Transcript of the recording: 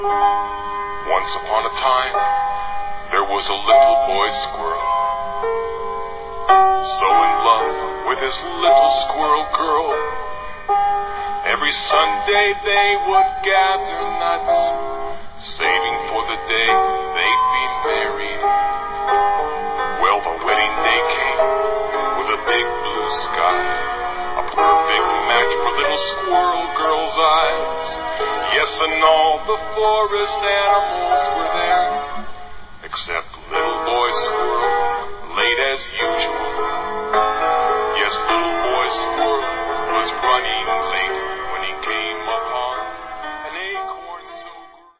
Once upon a time, there was a little boy squirrel, so in love with his little squirrel girl. Every Sunday they would gather nuts, saving for the day they'd be married. Well, the wedding day came with a big blue sky, a perfect match for little squirrel girl's eyes. Yes, and all the forest animals were there, except little boy